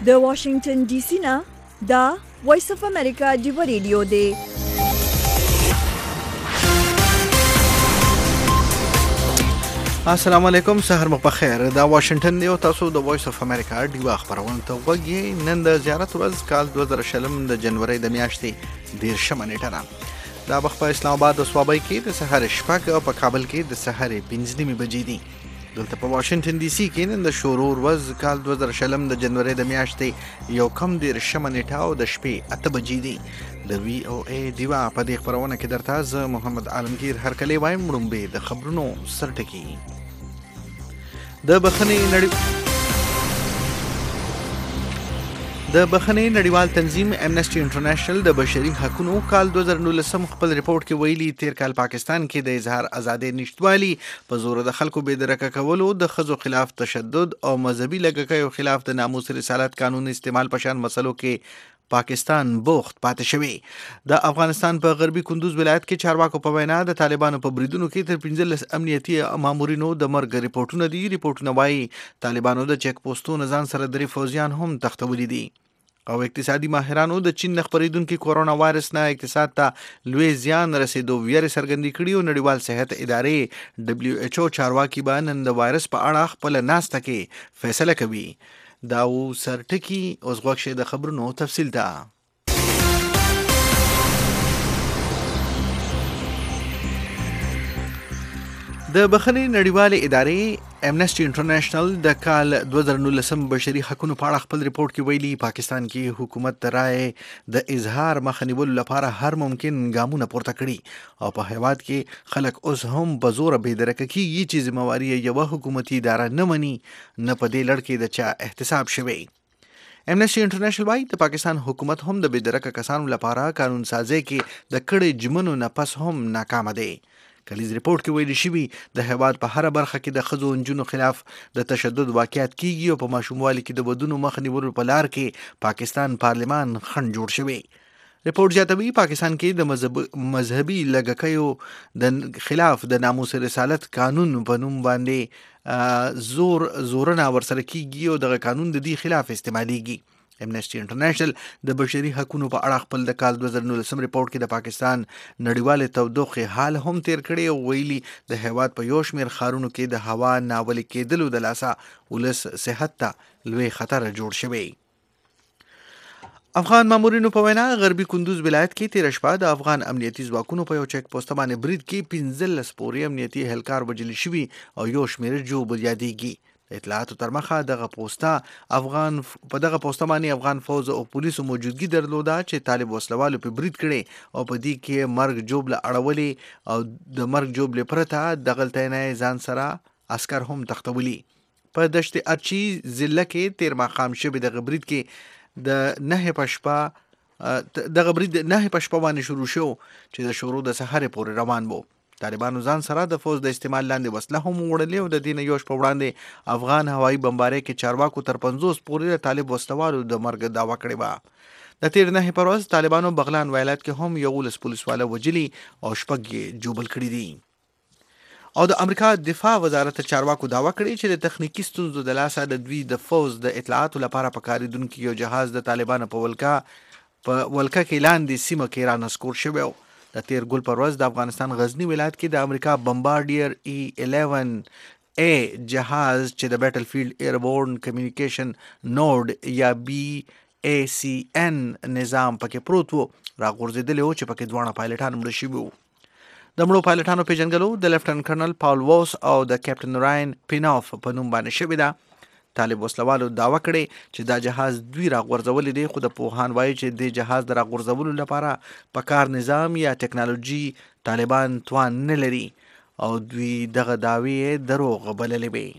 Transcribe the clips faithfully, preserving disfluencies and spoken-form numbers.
د واشنگټن ډي سي نه دا وایس اف امریکا ډیو ریډیو دی. السلام علیکم، سحر مو بخیر. دا واشنگټن دی او تاسو د وایس اف امریکا ډیو خبرونه ته وګورئ. نن د زیارت ورځ کال دوه زره شلم د جنوري د میاشتې دیرشمه نیټه ده. دا وخت په اسلام آباد او صوابۍ کې د سحر شپږ او په کابل کې د سحر پنځه نیمې بجې دي. دلته په واشنگټن ډي سي کې نن د شروع ورځ کال دوه زره شلم د جنوري د میاشتې یو کم دیرشمه نیټه او د شپې اته بجې دي. د وی او ای دیوا په دې خبرونه کې درته زه محمد عالمگیر هرکلی وایم. وړاندې د خبرونو سرټکی د بخښنې نړۍ د بخښنې نړیوال تنظیم امنسټي انټرنیشنل د بشري حقوقو کال دوه زره نولسم خپل ریپورت کې ویلي تیر کال پاکستان کې د اظهار ازادي نشټوالي په زور د خلکو بې درکه کولو، د ښځو خلاف تشدد او مذهبي لږکیو خلاف د ناموس رسالت قانون استعمال په شان مسلو کې پاکستان بوخت پاتې شوی. د افغانستان په غربي کندوز ولایت کې چارواکو په وینا د طالبانو په بریدونو کې تر پنځلس امنیتي مامورینو د مرګ ریپورتونه دي. ریپورتونه وايي طالبانو د چیک پوسټونو ځان سره درې فوجیان هم تښتولي دي. او اقتصادي ماهرانو د چین نه خپرېدونکي کورونا وایرس نه اقتصاد ته لوی زیان رسېدو ویرې څرګندې کړي او نړیوال صحت ادارې ډبلیو ایچ او چارواکي به نن د وایرس په اړه خپله ناسته کې فیصله کوي. دا و سرټکي. اوس غوږ شئ د خبرونو تفصیل ته. د بخښنې نړیوالې ادارې امنسټي انټرنیشنل د کال دوه زره نولسم بشري حقوقو په اړه خپل ریپورت کې ویلي پاکستان کې حکومت د رایې د اظهار مخه نیولو لپاره هر ممکن ګامونه پورته کړي او په هیواد کې خلک اوس هم په زوره بې درکه کېږي چې ذمهواري یوه حکومتي اداره نه مني، نه په دې لړ کې د چا احتساب شوی. امنسټي انټرنیشنل وايي د پاکستان حکومت هم د بې درکه کسانو لپاره قانون سازي کې د کړې ژمنو نه پس هم ناکامه دی. کلیز ریپورت کې ویل شوي د هیواد په هره برخه کې د ښځو او نجونو خلاف د تشدد واقعیت کیږي او په ماشوموالي کې د ودونو مخه نیولو په لار کې پاکستان پارلمان خنډ جوړ شوی. ریپورت زیاتوي پاکستان کې د مذهب مذهبي لږکیو د خلاف د ناموس رسالت قانون په نوم باندې زور زورنه ورسره کیږي او دغه قانون د دې خلاف استعمالیږي. امنسټي انټرنیشنل د بشري حقوقو په اړه خپل د کال دوه زره نولسم ریپورت کې د پاکستان نړیوال تودوخې حال هم تیر کړی او ویلي د هیواد په یو شمېر ښارونو کې د هوا ناولې کېدلو د لاسه ولس صحت ته لوی خطر جوړ شوی. افغان مامورینو په وینا غربي کندوز ولایت کې تیر شپه د افغان امنیتي ځواکونو په یو چیک پوسټ باندې برید کې پنځلس پورې امنیتي اهلکار وژل شوي او یو شمېر ژوبل یادېږي. د اطلاعاتو تر مخه دغه پوسټه افغان په دغه پوسټه باندې افغان فوز او پولیسو موجودګي درلوده چې طالب وسلوالو په برید کړي او په دې کې مرګ جوبله اړولې او د مرګ جوبلې پرته دغلته نه ځان سره عسكر هم تختولي. په دشت ارچي ضلع کې تیر ماښام شوی دغه برید کې د نه پشپا دغه برید نه پشپا باندې شروع شو چې د شروع د سحر پورې روان وو. طالبانو ځان سره د فوز د استعمال لاندې وسله هم وړلې او د دې نه یو شپه وړاندې افغان هوایي بمبارۍ کې چارواکو تر پنځوس پورې د طالب وسلوالو د مرګ دعوه کړې وه. د تیر نهې پر ورځ طالبانو بغلان ولایت کې هم یولس پولیسواله وژلي او شپږ یې ژوبل کړي دي. او د امریکا دفاع وزارت چارواکو دعوه کړې چې د تخنیکي ستونزو د لاسه د دوی د فوز د اطلاعاتو لپاره په کارېدونکي یو جهاز د طالبانو په ولکه په ولکه کې لاندې سیمه کې رانسکور شوی و. د تیر ګل پر ورځ د افغانستان غزنی ولایت کې د امریکا بمبارډیر ای الیون ای جهاز چې د بیټل فیلډ ایربورن کمیونیکیشن نوډ یا بی ای سی ان نظام پکې پروت وو راغورځېدلی و چې پکې دواړه پایلټان مړه شوي وو. د مړو پایلټانو پیژنګلو د لیفټننټ کرنل پاول ووس او د کیپټن راین پیناف په نوم باندې شوې ده. طالب وسلوالو دعوه کړې چې دا جهاز دوی راغورځولی دی، خو د پوهان وایي چې د جهاز د راغورځولو لپاره په کار نظام یا ټکنالوژي طالبان توان نه لري او دوی دغه دعوې دروغ بللې وي.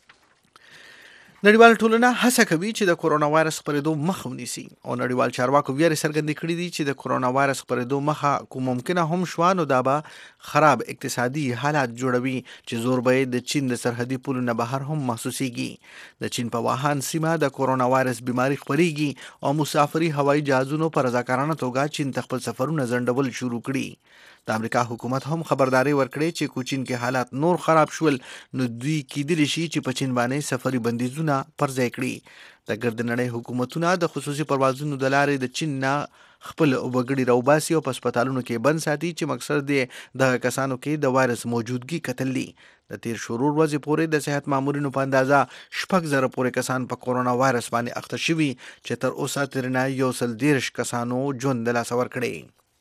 نړیوال ټولنه هڅه کوي چې د کورونا وایرس خپرېدو مخه ونیسي او نړیوال چارواکو ویرې څرګندې کړي دي چې د کورونا وایرس خپرېدو مخه کوم ممکنه هم شوه نو دا به خراب اقتصادي حالات جوړوي چې زور به د چین د سرحدي پولو نه بهر هم محسوسیږي. د چین په واهان سیمه د کورونا وایرس بیماری خپرېږي او مسافري هوایي جهازونو په رضاکارانه توګه چین ته خپل سفرونه ځنډول شروع کړي. د امریکا حکومت هم خبرداري ورکړې چې کوچین کې حالات نور خراب شول نو دوی کېدلی شي چې په چین باندې سفري بندیزونه پر ځای کړي. د ګرد نړۍ حکومتونه د خصوصي پروازونو د لارې د چین نه خپل وګړي راوباسي او په هسپتالونو کې بند ساتي چې مقصد یې د کسانو کې د وایرس موجودګي کتل دي. د تیر شروع ورځې پورې د صحت مامورینو په اندازه شپږ زره پورې کسان په کورونا وایرس باندې اخته شوي چې تر اوسه ترنه یو سل دیرش کسانو ژوند د لاسه ورکړی.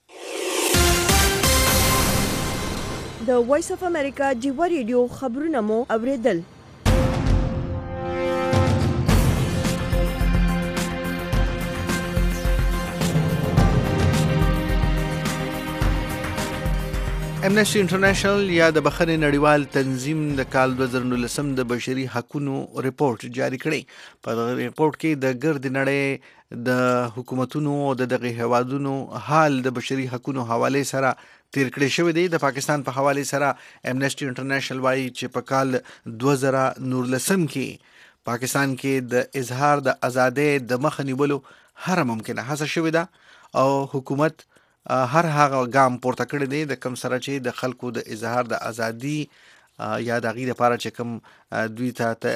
د وایس اف امریکا جیوا ریډیو خبرونه مو اوریدل. امنیسټي انټرنیشنل یا د بخښنې نړیوال تنظیم د کال دوه زره نولسم د بشري حقوقو ریپورت جاری کړی. په دغه ریپورت کې د ګرد نړۍ د حکومتونو او د دغه هیوادونو حال د بشري حقوقو حواله سره تیر کړی شوی دی. د پاکستان په حواله سره امنیسټي انټرنیشنل وایي چې په کال دوه زره نولسم کې پاکستان کې د اظهار د ازادۍ د مخه نیولو هر ممکنه هڅه شوې ده او حکومت هر هغه ګام پورته کړی دی د کم سره چې د خلکو د اظهار د ازادي یا د هغې لپاره چې کوم دوی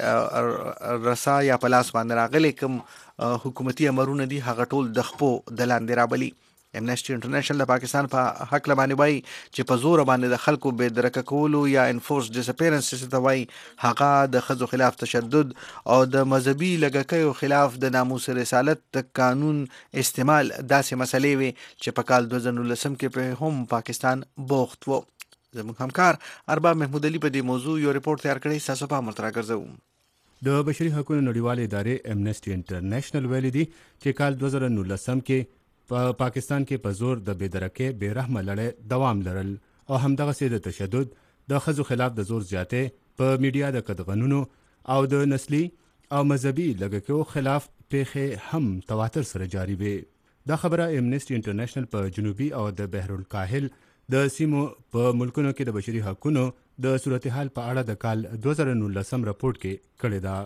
ته رسا یا په لاس باندې راغلی کوم حکومتي امرونه دي هغه ټول د خپو د لاندې رابلي. امنیسټي انټرنیشنل د پاکستان په حق لبانې وایي چې په زور باندې د خلکو بې درکه کولو یا انفورس ډیسپیرنس ته وایي هغه د ښځو خلاف تشدد او د مذهبي لږکیو خلاف د ناموس رسالت د قانون استعمال داسې مسلې وي چې په کال دوه زره نولسم کې په هم پاکستان بوخت و. زموږ همکار ارباب محمود علي په دې موضوع یو ریپورت تیار کړی، ستاسو پام ورته راګرځوم. د بشري حقوقو نړیوالې ادارې امنیسټي انټرنیشنل ویلي دي چې کال دوه زره نولسم کې په پا پاکستان کې په زور د بېدرکۍ بې رحمه لړۍ دوام لرل او همدغسې د تشدد د ښځو خلاف د زور زیاتۍ په میډیا د قدغنونو او د نسلي او مذهبي لږکیو خلاف پیښې هم تواتر سره جاري وي. دا خبره امنیسټي انټرنیشنل په جنوبي او د بحرالکاهل د سیمو په ملکونو کې د بشري حقوقو د صورتحال په اړه د کال دوه زره نولسم رپورټ کې کړې ده.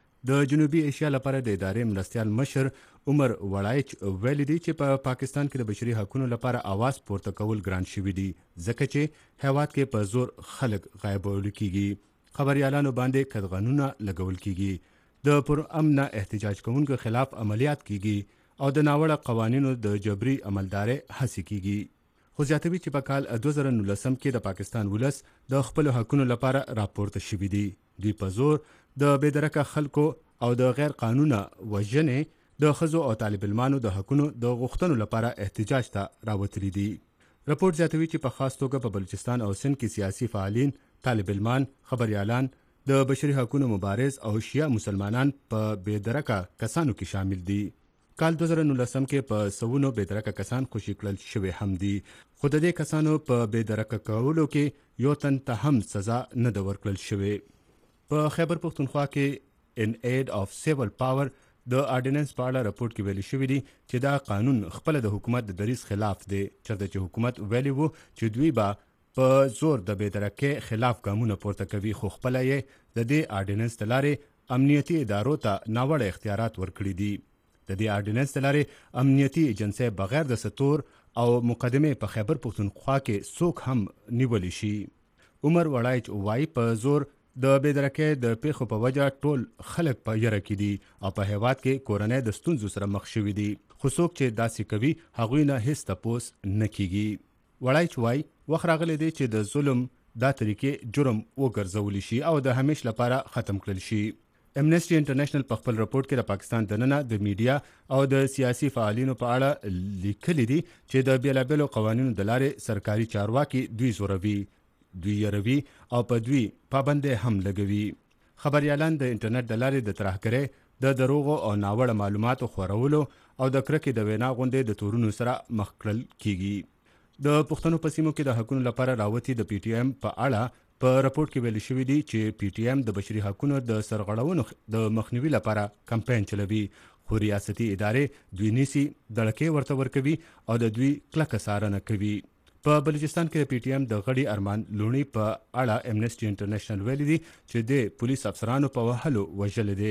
د جنوبي ایشیا لپاره د ادارې مرستیال مشر عمر وړایچ ویلي دی چې په پا پاکستان کې د بشري حقوقو لپاره आवाज پورته کول ګران شوي دي ځکه چې هیواد کې په زور خلک غایبول کیږي، خبريالانو باندې قدغنونه لګول کیږي، د پر امنه احتجاج کوونکو خلاف عملیات کیږي او د ناوړه قوانینو د جبري عملداري هڅې کیږي. خو زیاتوي چې په کال دوه زره نولسم کې د پاکستان ولس د خپل حقوقو لپاره راپورته شوي دي. دوی په زور د بېدرکه خلکو او د غیر قانونه وژنې د ښځو او طالب علمانو د حقوقو د غوښتنو لپاره احتجاج ته راوتلي دي. رپورټ زیاتوي چې په خاص توګه په بلوچستان او سند کې سیاسي فعالین، طالب علمان، خبريالان، د بشري حقوقو مبارز او شیعه مسلمانان په بېدرکه کسانو کې شامل دي. کال دوه زره نولسم کې په سوونو بېدرکه کسان خوشي کړل شوي هم دي، خو د دې کسانو په بېدرکه کولو کې یو تن ته هم سزا نه ده ورکړل شوې. په خیبر پښتونخوا کې ان اید اف سیول پاور د آرډیننس په اړه رپورټ کې ویلي شوي دي چې دا قانون خپله د حکومت د دریځ خلاف دی، چېرته چې حکومت ویلي وو چې دوی به په زور د بېدرکۍ خلاف ګامونه پورته کوي، خو خپله یې د دې آرډیننس د لارې امنیتي ادارو ته ناوړه اختیارات ورکړي دي. د دې آرډیننس د لارې امنیتي ایجنسۍ بغیر د ستور او مقدمې په خیبر پښتونخوا کې څوک هم نیولی شي. عمر وړایچ وایي په زور د بېدرکۍ د پیښو په وجه ټول خلک په یره کې دي او په هیواد کې کورنۍ د ستونزو سره مخ شوي دي، خو څوک چې داسې کوي هغوی نه هیڅ تپوس نه کیږي. وړایچ وایي وخت راغلی دی چې د ظلم دا طریقې جرم وګرځولی شي او د همیش لپاره ختم کړل شي. امنیسټي انټرنیشنل په خپل رپورټ کې د پاکستان دننه د میډیا او د سیاسي فعالینو په اړه لیکلي دي چې د بیلابیلو قوانینو د لارې سرکاري چارواکي دوی زوروي، دوی یروي او په دوی پابندۍ هم لګوي. خبريالان د انټرنیټ د لارې د ترهګرۍ، د دروغو او ناوړه معلوماتو خورولو او د کرکې د وینا غونډې د تورونو سره مخ کړل کیږي. د پښتنو په سیمو کې د حقوقو لپاره راوتی د پی ټی ایم په اړه په رپورټ کې ویل شوي دي چې پی ټی ایم د بشري حقوقو د سرغړونو د مخنیوي لپاره کمپاین چلوي، خو ریاستي ادارې دوی نیسي، دړکې ورته ورکوي او د دوی کلکه څارنه کوي. په بلوچستان کې د پی ټی ایم د غړي ارمان لونی په اړه امنیسټي انټرنیشنل ویلي دي چې د پولیس افسرانو په وهلو وژلی دی.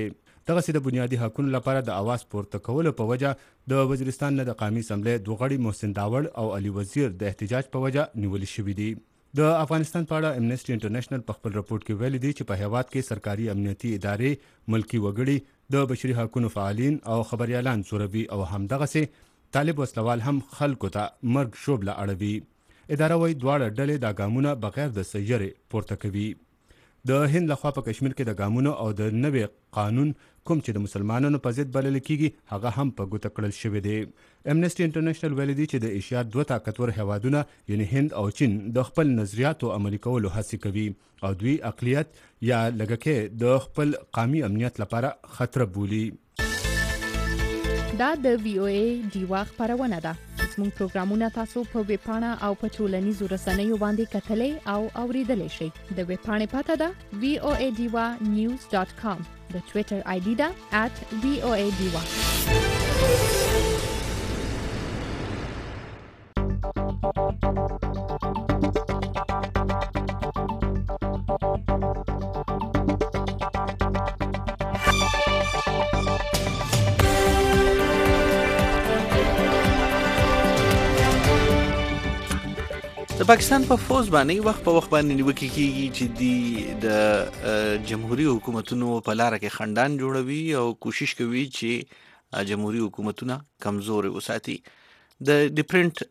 دغسې د بنیادي حقوقو لپاره د اواز پورته کولو په وجه د وزیرستان نه د قومي اسمبلې دوه غړي محسن داوړ او علي وزیر د احتجاج په وجه نیول شوي دي. د افغانستان په اړه امنیسټي انټرنیشنل په خپل رپورټ کې ویلي دي چې په هیواد کې سرکاري امنیتي ادارې، ملکی وګړي، د بشري حقوقو فعالین او خبريالان زوروي او همدغسې طالب وسلوال هم خلکو ته مرګ شوبله اړوي. اداره وایي دواړه ډلې دا ګامونه بغیر د سیارې پورته کوي. د هند لخوا په کشمیر کې د ګامونو او د نوې قانون کوم چې د مسلمانانو په ضد بلل کیږي هغه هم په ګوته کړل شوی دی. امنیسټي انټرنیشنل ویلي دی چې د ایشیا دوه طاقتور هیوادونه یعنی هند او چین د خپل نظریاتو عملي کولو هڅې کوي او دوی اقلیت یا لږکې د خپل قومي امنیت لپاره خطر بولي. دا د وی او ای دیوا خبرونه ده. زموږ پروګرامونه تاسو په ویب پاڼه او په ټولنیزو رسنیو باندې کتلې او اوریدلای شئ. د ویب پاڼې پته ده وی او ای دیوا نیوز ډاٹ کام. د ټوئیټر آی ډي ده ات وی او ای دیوا. د پاکستان په فوز باندې وخت په وخت باندې نیوکې کیږي چې دی د جمهوریت حکومتونو په لار کې خندان جوړوي او کوشش کوي چې جمهوریت حکومتونه کمزوري وساتي. د ډیفرنٹ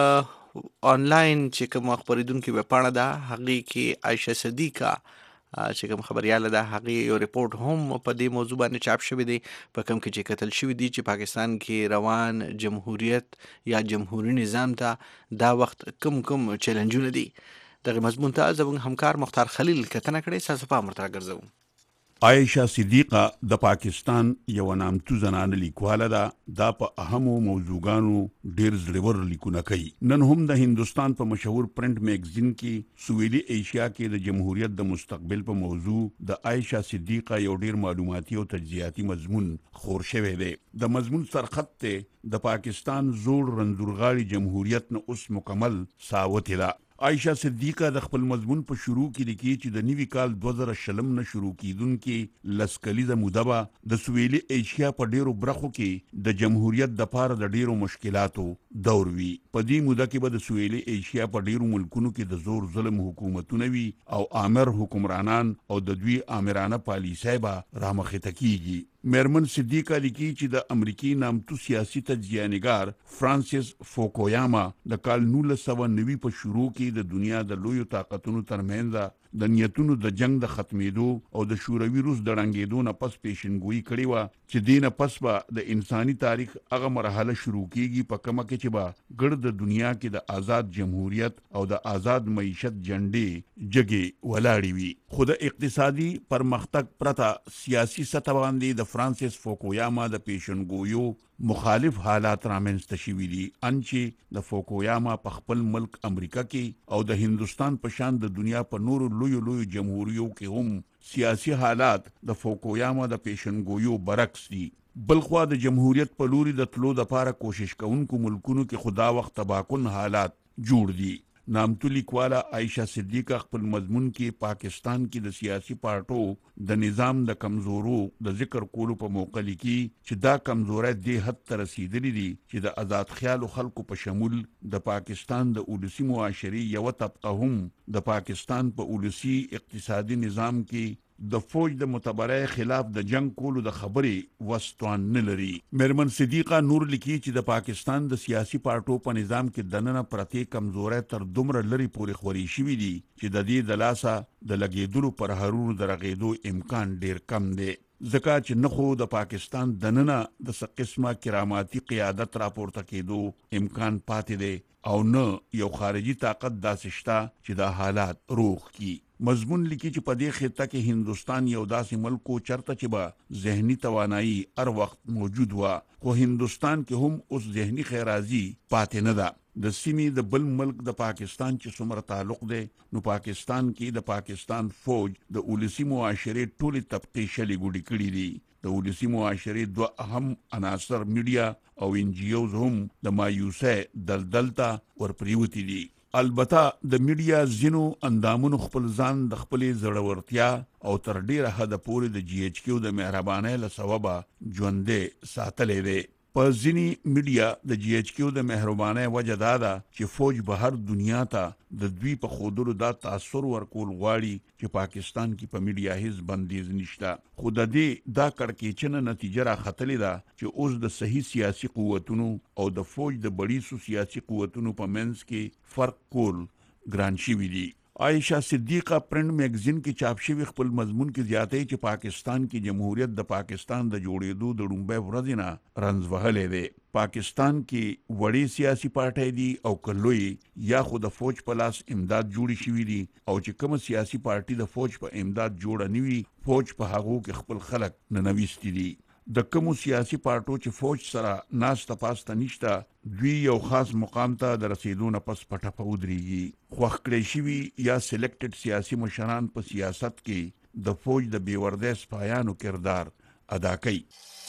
آنلاین چې کوم خبرېدونکو په پاڼه ده هغه کې عائشه صدیقه چې کوم خبرياله ده هغه یو ریپورت هم په دې موضوع باندې چاپ شوی دی په کوم کې چې قتل شوی دی چې پاکستان کې روان جمهوریت یا جمهوریت نظام ته دا وخت کم کم چیلنجونه دي. دغه مضمون ته زموږ همکار مختار خلیل کتنه کړې ساسو په امر راګرځو. عائشه صدیقه د پاکستان یو نامتو زنانه لیکواله ده. دا په اهمو موضوعګانو ډیر زړور لیکونه کوي. نن هم د هندستان په مشهور پرنٹ میگزین کې سویلي ایشیا کې د جمهوریت د مستقبل په موضوع د عائشه صدیقه یو ډیر معلوماتي او تجزیاتي مضمون خور شوی دی. د مضمون سرخط ته د پاکستان زوړ رنځورغاړي جمهوریت نه اوس مکمل ساوته ده. عائشه صدیقه د خپل مضمون په شروع کې لیکي چې د نوي کال دوه زره شلم نه شروع کیدونکې لسکلیزه موده د سویلي ایشیا په ډیرو برخو کې د جمهوریت د پاره د ډیرو مشکلاتو دور وي. په دې موده کې به د سویلي ایشیا په ډیرو ملکونو کې د زور ظلم حکومتونه وي او آمر حکمرانان او د دوی آمرانه پالیسۍ به رامخته کیږي. میرمن صدیقه لیکي چې د امریکای نامتو سیاسي تجزیه‌نګار فرانسیس فوکویاما د کال نولس سوه نوي په شروع کې د دنیا د لویو طاقتونو ترمنځ د نیتونو د جنگ د ختمېدو او د شوروي روس د ړنګېدو نه پس پیشنګویي کړې وه چې دې نه پس به د انساني تاریخ هغه مرحله شروع کیږي په کومه کې چې به ګرد د دنیا کې د آزاد جمهوریت او د آزاد معیشت جنډې جګې ولاړې وي. خو د اقتصادي پرمختګ پرته سیاسي سطح باندې د فرانسیس فوکویاما د پیشنګویو مخالف حالات رامنځته شوي دي. انچې د فوکویاما په خپل ملک امریکا کې او د هندستان په شان د دنیا په نورو لویو لویو جمهوریو کې هم سیاسي حالات د فوکویاما د پیشنګویو برعکس دي. بلخوا د جمهوریت په لوري د تلو د پاره کوشش کوونکو ملکونو کې خدا وخت تباکن حالات جوړ دي. نامتو لیکواله عائشه صدیقه خپل مضمون کې پاکستان کې د سیاسي پارټو د نظام د کمزورو د ذکر کولو په موقع لیکي چې دا کمزوري دې حد ته رسیدلې دي چې د آزاد خیالو خلکو په شمول د پاکستان د اولسي معاشري یو طبقه هم د پاکستان په اولسي اقتصادي نظام کې د فوج د متبرع خلاف د جنگ کولو د خبرې وستوان نه لري. میرمن صدیقه نور لیکي چې د پاکستان د سیاسي پارټو په نظام کې دننه پرتې کمزوري تر دومره لري پورې خوري شوي دي چې د دې د لاسه د لګېدلو پر هرونو د رغېدو امکان ډیر کم دی. ځکه چې نه خو د پاکستان دننه د څه قسمه کراماتي قیادت راپورته کېدو امکان پاتې دی او نه یو خارجي طاقت داسې شته چې دا حالات روغ کی. مضمون لیکي چې په دې خطه کې هندستان یو داسې ملک و چرته چې به ذهني توانایي هر وخت موجود و خو هندستان کې هم اوس ذهني خیرازي پاتې نه ده. د سیمې د بل ملک د پاکستان چې څومره تعلق دی نو پاکستان کې د پاکستان فوج د اولسي معاشرې ټولې طبقې شلې ګوډې کړي دي. د اولسي معاشرې دوه اهم عناصر میډیا او ان جی اوز هم د مایوسۍ دلدل ته ورپریوتي دي. البته د میډیا ځینو اندامونو خپل ځان د خپلې زړورتیا او تر ډیره حده پورې د جی ایچ کیو د مهربانۍ له سببه ژوندې ساتلې دی. په ځینې میډیا د جی ایچ کیو د مهربانۍ وجه دا ده چې فوج بهر دنیا ته د دوی په ښودلو دا تاثر ورکول غواړي چې پاکستان کې په میډیا هیڅ بندیز نشته. خو د دې دا کړکېچنه نتیجه راختلې ده چې اوس د صحیح سیاسي قوتونو او د فوج د بړیسو سیاسي قوتونو په منځ کې فرق کول ګران شوي دي. عائشہ صدیقه پرنٹ میگزین کې چاپ شوی خپل مضمون کې زیاتې چې پاکستان کې جمهوریت د پاکستان د جوړېدو د لومړۍ ورځې نه رنځ وهلی دی. پاکستان کې وړې سیاسي پارټۍ دي او کلوي یا خو د فوج په لاس امداد جوړې شوي دي او چې کوم سیاسي پارټي د فوج په امداد جوړه نه وي فوج په هغو کې خپل خلک ننویستي دي. د کومو سیاسي پارټو چې فوج سره ناسته پاسته نشته دوی یو خاص مقام ته د رسیدو نه پس پټه په ودرېږي. خوښ کړی شوي یا سلیکټډ سیاسي مشران په سیاست کې د فوج د بېوردۍ سپایانو کردار ادا کوي.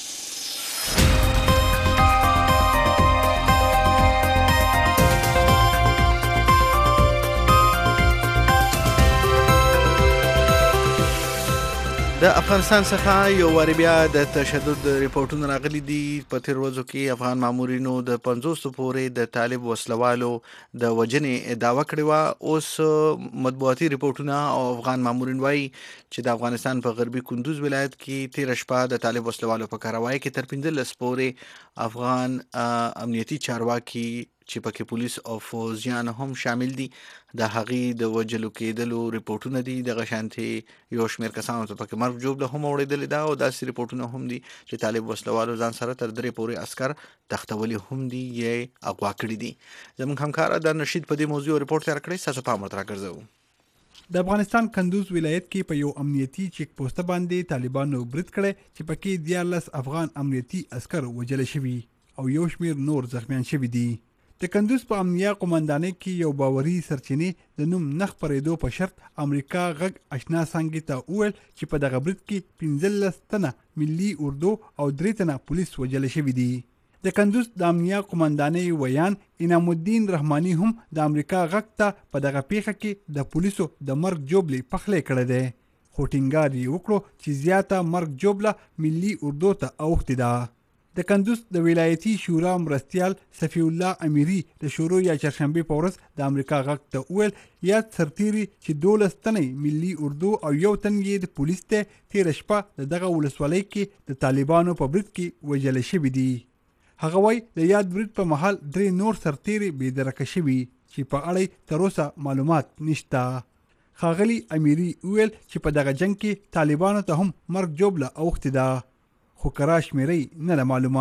د افغانستان څخه یو واری بیا د تشدد ریپورتونه راغلي دي. په تیر ورځو کې افغان مامورینو د پنځوسو پورې د طالب وسلوالو د وژنې دعوه کړې وه. اوس مطبوعاتي ریپورتونه او افغان مامورین وایي چې د افغانستان په غربي کندوز ولایت کې تیره شپه د طالب وسلوالو په کاروای کې تر پنځلس پورې افغان امنیتي چارواکي چې پکې پولیس او فوجیان هم شامل دي د هغې د وژلو کېدلو ریپورټونه دي. دغه شانتې یو شمېر کسانو ته پکې مرګ ژوبله هم اورېدلې ده او داسې ریپورټونه هم دي چې طالب وسلوالو ځان سره تر درې پورې عسکر تختولي هم دي یا اغوا کړي دي. زموږ همکاره د نشید په دې موضوع ریپورټ تیار کړی. ستاسو پام ورته راګرځوو. د افغانستان کندوز ولایت کې په یو امنیتي چیک پوسټ باندې طالبانو برید کړی چې پکې دیارلس افغان امنیتي عسکر وژل شوي او یو شمېر نور زخمیان شوي دي. د کندوز په امنیه قومندانۍ کې یو باوري سرچینې د نوم نه خپرېدو په شرط امریکا غږ اشنا څانګې ته وویل چې په دغه برید کې پنځلس تنه ملي اردو او درې تنه پولیس وژل شوي دي. د کندوز د امنیه قومندانۍ ویان انعام الدین رحماني هم د امریکا غږ ته په دغه پیښه کې د پولیسو د مرګ جوبلې پخلی کړی دی. خو ټینګار یې وکړو چې زیاته مرګ جوبله ملي اردو ته اوښتې ده. د کندوز د ولایتي شورا مرستیال صفی الله امیری د شورو یا چهارشنبې په ورځ د امریکا غږ ته وویل یاد سرتیري چې دولس تنې ملي اردو او یو تن یې د پولیس ته تېره شپه د دغه ولسوالۍ کې د طالبانو په برید کې وژل شوي دي. هغه وایي د یاد برید په مهال درې نور سرتیري بېدرکه شوي چې په اړه تر اوسه معلومات نشته. ښاغلي امیری وویل چې په دغه جنګ کې طالبانو ته هم مرګ جوبله اوښتې ده خو کرا شمیرې نه ده معلومه.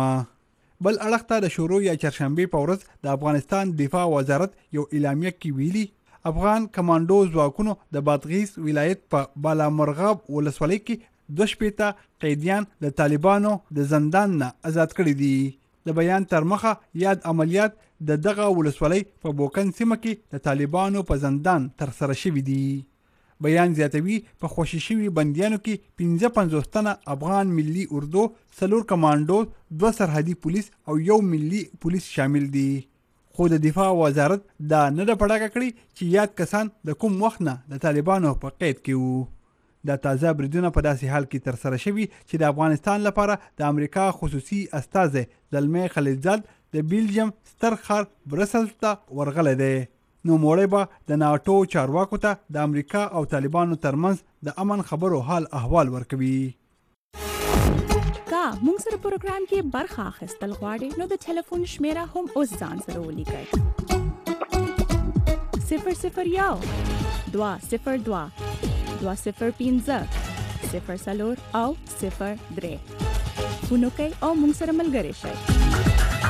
بل اړخ ته د شورو یا چهارشنبې په ورځ د افغانستان دفاع وزارت یو اعلامیه کې ویلي افغان کمانډو ځواکونو د بادغیس ولایت په بالامرغاب ولسوالۍ کې دوه شپېته قیدیان د طالبانو د زندان نه آزاد کړي دي. د بیان تر مخه یاد عملیات د دغه ولسوالۍ په بوکن سیمه کې د طالبانو په زندان ترسره شوي دي. بیان زیاتوي په خوشي شوي بندیانو کې پنځه پنځوس تنه افغان ملي اردو، څلور کمانډو، دوه سرحدي پولیس او یو ملي پولیس شامل دي. خو د دفاع وزارت دا نه ده پړاکه کړې چې یاد کسان د کوم وخت نه د طالبانو په قید کې وو. دا تازه بریدونه په داسې حال کې ترسره شوي چې د افغانستان لپاره د امریکا خصوصي استازی زلمی خلیلزاد د بیلجیم ستر ښار برسلز ته ورغلی دی. نو موړی به د ناټو چارواکو ته د امریکا او طالبانو ترمنځ د امن خبرو حال احوال ورکوي. کا مونږ سره پروګرام کې برخه اخیستل غواړئ نو د ټلیفون شمیره هم اوس ځان سره ولیکئ. صفر صفر یو دوه صفر دوه دوه صفر پنځه صفر څلور او صفر درې فون وکئ او مونږ سره ملګري شئ.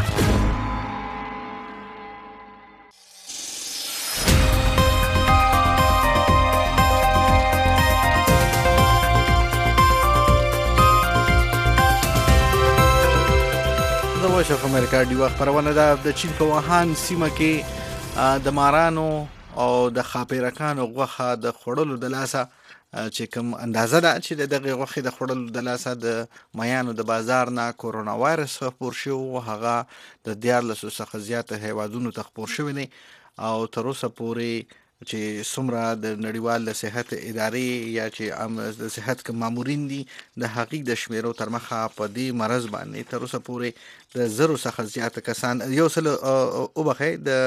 وایس اف امریکا ډیوه خبرونه ده. د چین په وهان سیمه کې د مارانو او د خاپیرکانو غوښه د خوړلو د لاسه چې کوم اندازه ده چې د دغه غوښې د خوړلو د لاسه د میانو د بازار نه کورونا وایرس خپور شو، هغه د دیارلسو څخه زیاته هیوادونو ته خپور شوی دی او تر اوسه پورې چې څومره د نړیوال د صحت ادارې یا چې عام د صحت کوم مامورین دي د حقیق د شمیرو تر مخه په دې مرض باندې تر اوسه پورې د زرو څخه زیات کسان یو سل او بخې د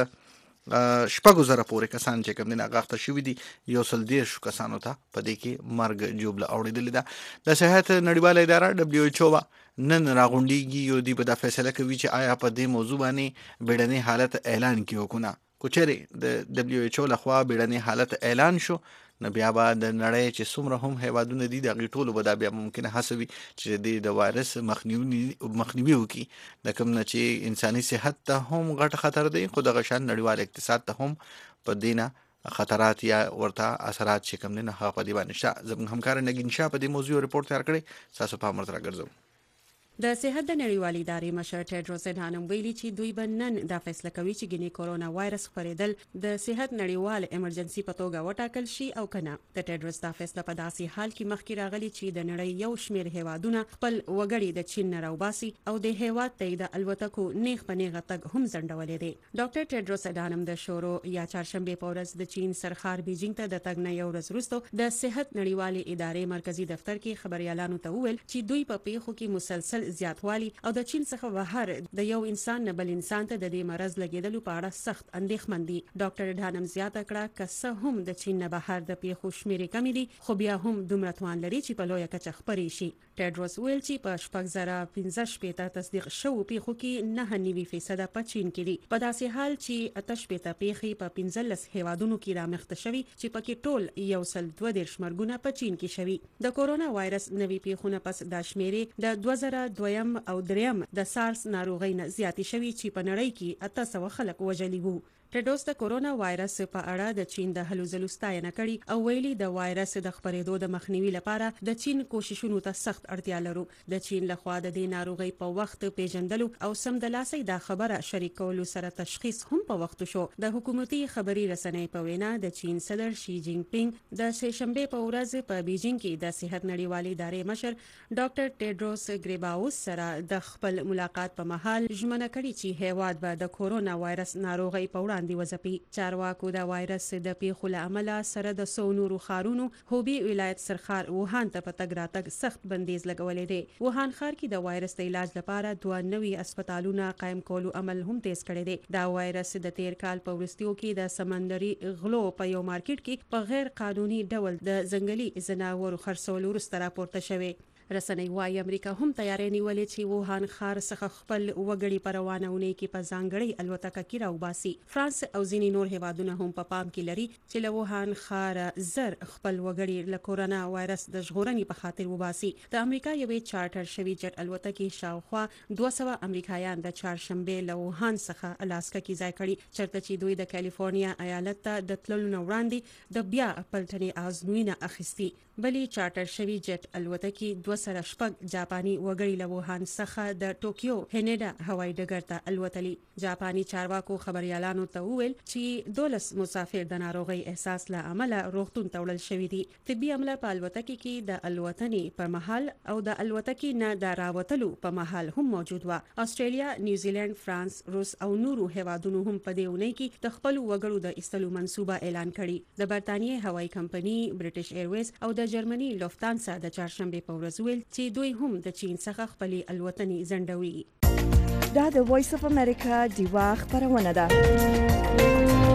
شپږو زره پورې کسان چې کوم نه غاخته شوی دي یو سل دیرش کسانو ته په دې کې مرګ جوړه اوریدل ده د صحت نړیواله اداره دبليو ایچ او نن راغونډيږي یو دی په د فیصله کوي چې آیا په دې موضوع باندې بیړنی حالت اعلان کیو کنه کوچري د دبليو ایچ او لخوا بیړنی حالت اعلان شو نو بیا به د نړۍ چې څومره هم هیوادونه دي د غټولو به دا بیا ممکنه هڅوي چې د وایرس مخنیوي مخنیوي وکړي د کوم نه چې انساني صحت ته هم غټ خطر دی خو د غشان نړیوال اقتصاد ته هم په دینه خطرات یا ورته اثرات چې کوم نه هغه په دی باندې شته زموږ همکار نګین شاه په دې موضوع ریپورت تیار کړی تاسو په امر تر ګرځو د صحت د نړیوالې ادارې مشر ټیډروس اډهانم ویلي چې دوی به نن دا فیصله کوي چې ګینه کورونا وایرس خپرېدل د صحت نړیوال ایمرجنسي په توګه وټاکل شي او کنه د ټیډروس دا فیصله په داسې حال کې مخکې راغلی چې د نړۍ یو شمېر هیوادونه خپل وګړي د چین نه راوباسي او د هیواد ته د الوتکو نیغ په نیغه تګ هم ځنډولې دي ډاکټر ټیډروس اډهانم د شورو یا چهارشنبه په ورځ د چین سرخار بیجینګ ته د تګ نه یو ورځ وروسته د صحت نړیوالې ادارې مرکزی دفتر کې خبريالانو ته وویل چې دوی په پیښو کې مسلسل زیاتوالی او د چین څخه بهر د یو انسان نه بل انسان ته د دې مرض لګیدلو په اړه سخت اندېښمن دي ډاکټر اډهانم زیاته کړه که څه هم د چین نه بهر د پیښو شمیرې کمې دي خو بیا هم دومره توان لري چې په لویه کچه خپرې شي ټیډروس ویل چې په شپږ زره پنځه شپېته تصدیق شوو پیښو کې نه نوي فیصده په چین کې دي په داسې حال چې اته شپېته پیښې په پنځلس هیوادونو کې رامخته شوي چې پکې ټول یو سل دوه دېرش مرګونه په چین کې شوي د کورونا وایرس نوي پیښونه پس د شمیرې د دوه زره دویم او دریم د سارس ناروغۍ نه زیاتې شوي چې په نړۍ کې اته سوه خلک وژلي وو ټیډروس د کورونا وایرس په اړه د چین د هلو ځلو ستاینه کړې او ویلي د وایرس د خپرېدو د مخنیوي لپاره د چین کوششونو ته سخت اړتیا لرو د چین لخوا د دې ناروغۍ په وخت پیژندلو او سمدلاسي دا خبره شریکولو سره تشخیص هم په وخت شو د حکومتي خبري رسنۍ په وینا د چین صدر شي جینګ پینګ د سه شنبه په ورځ په بیجینګ کې د صحت نړیوالې ادارې مشر ډاکټر ټیډروس ګریباوس سره د خپل ملاقات په مهال ژمنه کړې چې هیواد به د کورونا وایرس ناروغۍ په وړاندې وځپي چارواکو د وایرس د پیښو له امله سره د څو نورو ښارونو هوبي ولایت سرخار ووهان ته په تګ راتګ سخت بندیز لګولی دی ووهان ښار کې د وایرس د علاج لپاره دوه نوي اسپیټالونه قایم کولو عمل هم تیز کړی دی دا وایرس د تیر کال په وروستیو کې د سمندري غلو په یو مارکیټ کې په غیر قانوني ډول د ځنګلي ځناورو خرڅولو وروسته راپورته شوی رسنۍ وايي امریکا هم تیارې نیولې چې ووهان ښار څخه خپل وګړي په روانونه کې په ځانګړي الوتکه کې راوباسي فرانس او ځینې نور هیوادونه هم په پام کې لري چې له ووهان ښار زر خپل وګړي له کورونا وایرس د ژغورنې په خاطر وباسي د امریکا یوې چارټر شوي جټ الوتکې شاوخوا دوه سوه امریکایان د چهارشنبه له ووهان څخه الاسکا کې ځای کړي چېرته چې دوی د کالیفورنیا ایالت ته د تللو نه وړاندې د بیا پلټنې ازموینه اخیستي بلې چارټر شوي جټ الوتکې دوه سره شپږ جاپاني وګړي له ووهان څخه د ټوکیو هنیډا هوایي ډګر ته الوتلي جاپاني چارواکو خبريالانو ته وویل چې دولس مسافر د ناروغۍ احساس له امله روغتون ته وړل شوي دي طبي عمله په الوتکې کې د الوتنې پر مهال او د الوتکې نه د راوتلو په مهال هم موجود و استرالیا نیوزیلند فرانس روس او نورو هیوادونو هم په دې اونۍ کې د خپل وګړو د ایستلو منصوبه اعلان کړي د برتانیې هوایي کمپنۍ برټش ایرویز او د جرمني لوفتانسا د چهارشنبه په ورځ ویل چې دوی هم د چین څخه خپلې الوتنې ځنډوي دا د وایس اف امریکا دیوا خبرونه ده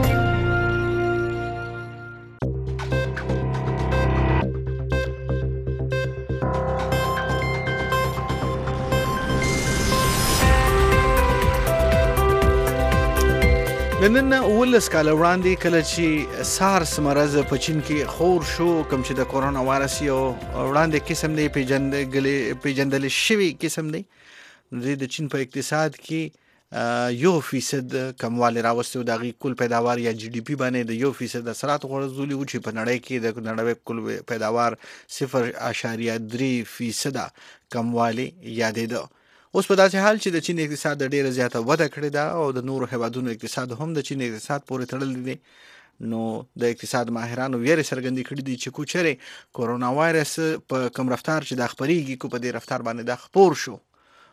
نن ولس کال وړاندې کله چې سارس مرض په چین کې خور شو کوم چې د کورونا وایرس یو وړاندې قسم دی پیژندل پیژندل شوی قسم دی د چین په اقتصاد کې یو فیصد کموالی راوستي د هغې کل پیداوار یا جی ډي پي باندې د یو فیصد اثرات غورځولي وو چې په نړۍ کې د نړۍ کل پیداوار صفر اشاریه درې فیصده کموالی یادېده اوس په داسې حال چې د چین اقتصاد ډیره زیاته وده کړې ده او د نورو هیوادونو اقتصاد هم د چین اقتصاد پورې تړلی دی نو د اقتصاد ماهرانو ویرې څرګندې کړي دي چې کوچرې کورونا وایرس په کم رفتار چې دا خپریږي کو په دې رفتار باندې دا خپور شو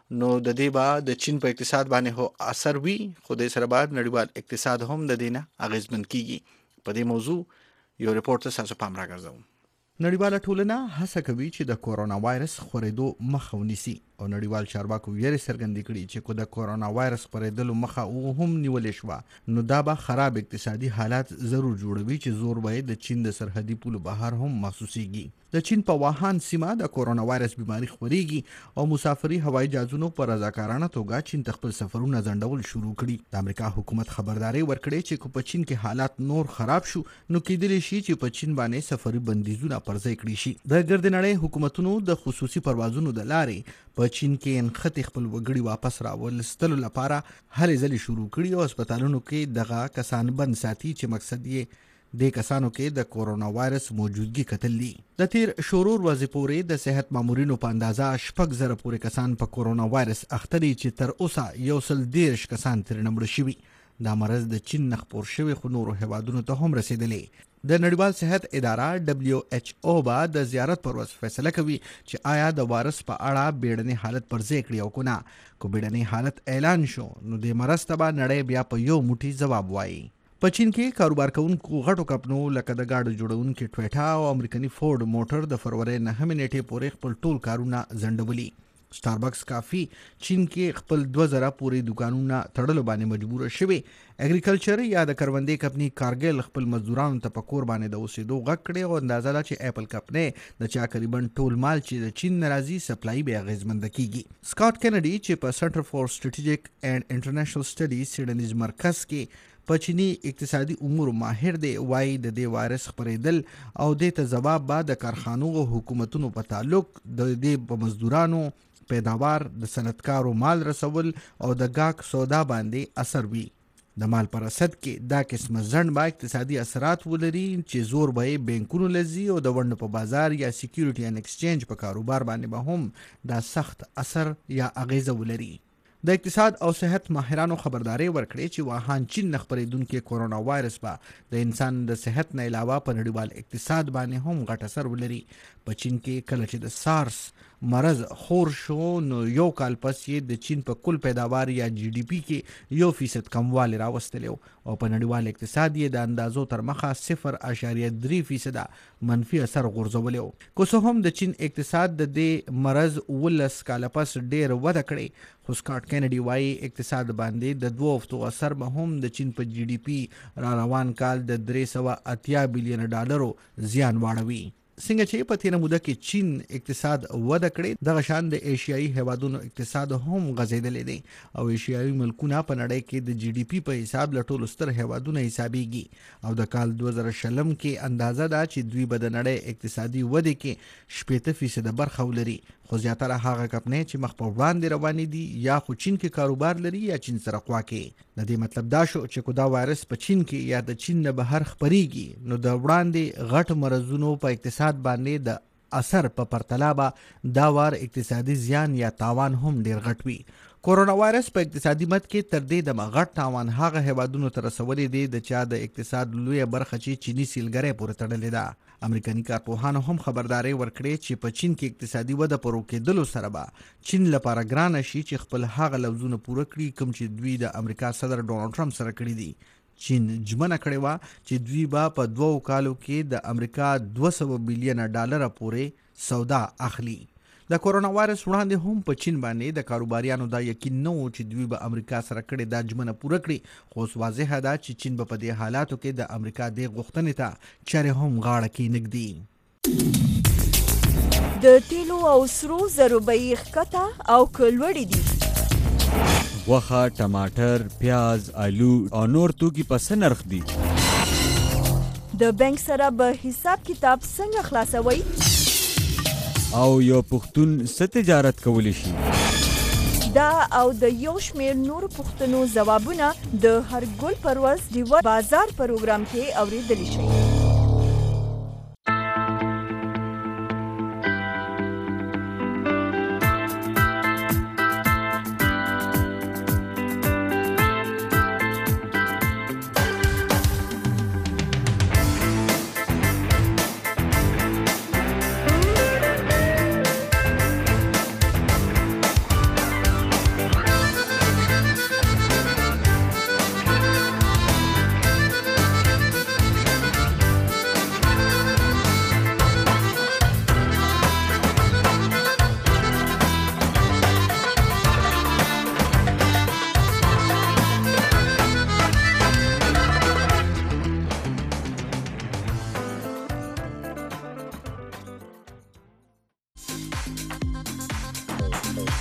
نو د دې با د چین په اقتصاد باندې هو اثر وی خو د سره بعد نړیوال اقتصاد هم د دینه اغیزمن کیږي. په دې موضوع یو ریپورت تاسو پام راګرځوم. نړیواله ټولنه هڅه کوي چې د کورونا وایرس خورېدو مخه ونیسي او نړیوال چارواکو یې څرګندې کړي چې کو د کورونا وایرس خورېدلو مخه هم نیولې شو نو دا به خراب اقتصادي حالات ضرور جوړوي چې زور به د چین د سرحدي پولو بهر هم محسوسيږي. د چین په واهان سیمه د کورونا وایرس بیماری خوريږي او مسافري هوایي جهازونو پر رضاکارانه توګه چین خپل سفرونه ځنډول شروع کړي. د امریکا حکومت خبرداري ورکړي چې کو په چین کې حالات نور خراب شو نو کېدلی شي چې په چین باندې سفري بندیزونه پرځای کړي شي. د ګردنړۍ حکومتونو د خصوصي پروازونو د لارې په چین کې انخته خپل وګړي واپس راولستلو لپاره هلې ځلې شروع کړي او هسپتالونو کې دغه کسان بند ساتي چې مقصد یې د کسانو کې د کورونا وایرس موجودګي کتلې. د تیر شورور ورځې پورې د صحت مامورینو په اندازه شپږ زره پورې کسان په کورونا وایرس اخته دي چې تر اوسه یو سل دیرش کسان ترې مړه شوي. دا مرض د چین نه خپور شوی خو نورو هیوادونو ته هم رسیدلی. د نړیوال صحت اداره دبلیو ایچ او با د زیارت پر ورځ فیصله کوي چې آیا د وایرس په اړه بیړنی حالت پر ځای کړي او کنه. کو بیړنی حالت اعلان شو نو د مرض ته به نړۍ بیا په یو موټی جواب وایي. په چین کې کاروبار کوونکو غټو کمپنو لکه د گاډو جوړونکو ټویټا او امریکایي فورد موټر د فروری نهمې نیټې پورې خپل ټول کارونه ځنډولي. سٹاربکس کافی چین کې خپل دوه زره پورې دکانونه تړلو باندې مجبور شوي. اګریکلچر یا د کروندې کمپنی کارګل خپل مزدورانو ته په کور باندې د اوسېدو غږ کړی او اندازه ده چې اپل کمپنی د چا تقریبا ټول مال چې د چین ناراضي سپلای به اغیزمند کیږي. سکاٹ کینیډي چې په سنټر فور سټریټیجیک اینڈ انټرنیشنل سټډیز سیډنیز مرکز کې په چینی اقتصادي امور ماهر دی وایي د دې وایرس خپرېدل او د ته جواب بعد د کارخانو او حکومتونو په تعلق د دې په مزدورانو پیداوار د صنعتکارو مال رسول او د گاک سودا باندې اثر وی. د مال پر رسد کې دا قسم ځنډ با اقتصادي اثرات ولري چې زور به بانکونو لزی او د وند په بازار یا سکیورټي ان ایکسچینج په کاروبار باندې به هم دا سخت اثر یا اغیزه ولري. د اقتصاد او صحت ماهرانو خبرداري ورکړي چې واهان چین نه خپرېدونکو کورونا وایرس به د انسان د صحت نه علاوه په نړیوال اقتصاد باندې هم غټ اثر ولري. په چین کې کله چې د سارس مرض خور شو نو یو کال پس یې د چین په کل پیداوار یا جی ډی پی کې یو فیصد کموالی راوستلی او په نړیوال اقتصاد یې د اندازو تر مخه صفر اشاریه درې فیصده منفي اثر غورځولی. که څه هم د چین اقتصاد د دې مرض ولس کاله پس ډېر وده کړی خو سکاٹ کینیډي وایي اقتصاد باندې د دوه هفتو اثر به هم د چین په جی ډی پی را روان کال د درې سوه اتیا بیلیون ډالرو زیان واړوي. څنګه چې په تیره موده کې چین اقتصاد وده کړې دغه شان د ایشیایي هیوادونو اقتصاد هم غځېدلی دی او ایشیایي ملکونه په نړۍ کې د جی ډی پی په حساب له ټولو ستر هیوادونه حسابېږي او د کال دوه زره شلم کې اندازه ده چې دوی به د نړۍ اقتصادي ودې کې شپېته فیصده برخه ولري. خو زیاتره هغه کمپنۍ چې مخ په وړاندې روانې دي یا خو چین کې کاروبار لري یا چین سره خوا کې. د دې مطلب دا شو چې کو دا وایرس په چین کې یا د چین نه بهر خپرېږي نو د وړاندې غټ مرضونو په اقتصاد باندې د اثر په پرتله به دا وار اقتصادي زیان یا تاوان هم ډیر غټ وي. کورونا وایرس په اقتصادي مد کې تر دې د غټ تاوان هغه هیوادونو ته رسولې دي د چا د اقتصاد لویه برخه چې چینی سیلګرۍ پورې تړلې ده. امریکایي کارپوهانو هم خبرداري ورکړې چې په چین کې اقتصادي وده په روکېدلو سره به چین لپاره ګرانه شي چې خپل هغه لوزونه پوره کړي کوم چې دوی د امریکا صدر ډونالډ ټرمپ سره کړي دي. چین جمنه کړې وه چې دوی به په دوو کالو کې د امریکا دوه سوه بیلیونه ډالره پورې سودا اخلي. د کورونا وایرس وړاندې هم په چین باندې د کاروباریانو دا یقین نه و چې دوی به امریکا سره کړې دا ژمنه پوره کړي خو اوس واضحه ده چې چین به په دې حالاتو کې د امریکا دې غوښتنې ته چارې هم غاړه کېنږدي. د تیلو او سرو زرو بیې ښکته او که لوړې دي غوښه، ټماټر، پیاز، آلو او نور توکي په څه نرخ دي؟ د بانک سره به حساب کتاب څنګه خلاصوئ؟ او یو پښتون څه تجارت کولی شي؟ دا او د یو شمېر نورو پوښتنو ځوابونه د هر ګل پر ورځ ډیوه بازار پروګرام کې اورېدلی شئ.